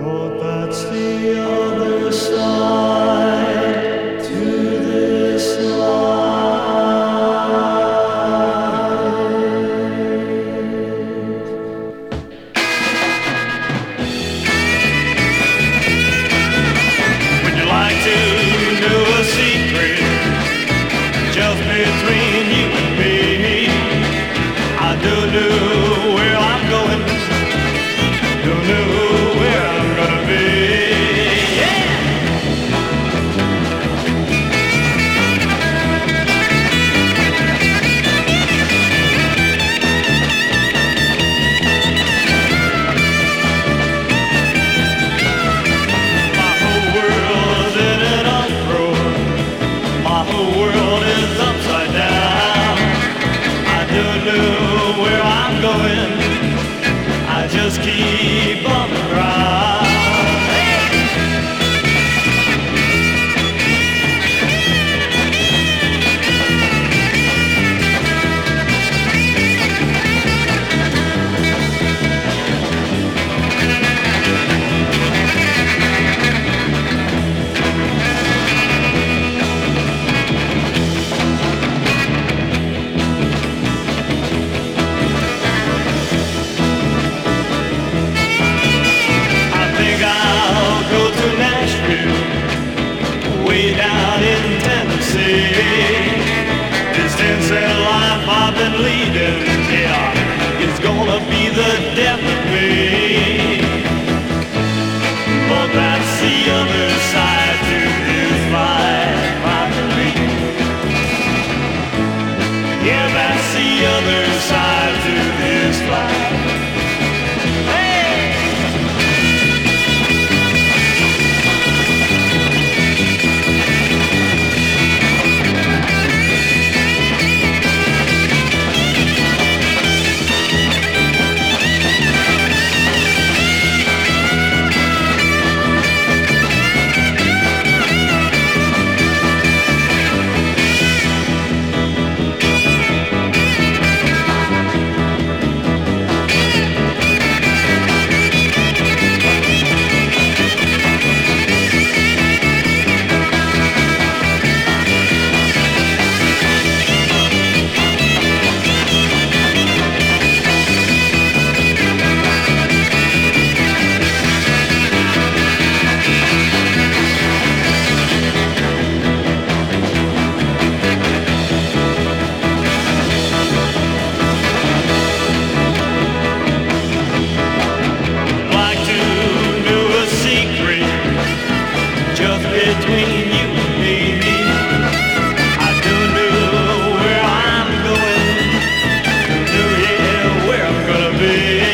But that's the other side to this life. Would you like to know a secret just between you and me? I don't know where I'm going, don't know where I'm gonna be. Yeah! My whole world's in an uproar. My whole world is upside down. I don't know where I'm going. I just keep on the ground. I think I'll go to Nashville, way down in Tennessee. This 10-cent life I've been leading, yeah, it's gonna be the death of me. But that's the other side to this life I believe. Yeah, that's the other side to this life. Hey! Like to know a secret just between you and me. I don't know where I'm going, don't know yet where I'm gonna be.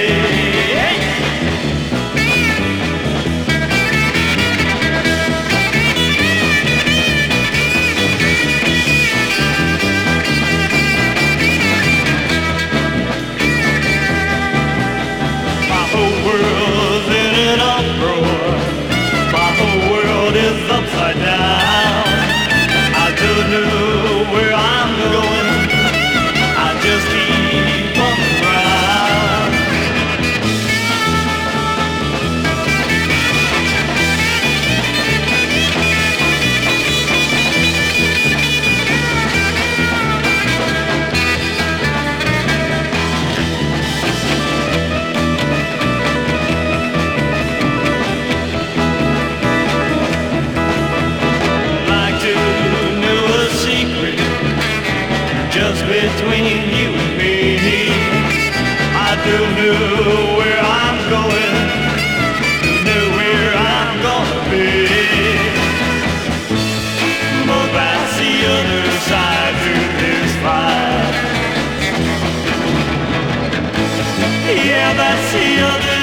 My whole world's in an uproar. My whole world is upside down. I don't know where I'm going. I just keep on the ground. Like to know a secret just between you and me. I don't know where I'm going, don't know where I'm gonna be. But that's the other side to this life. Yeah, that's the other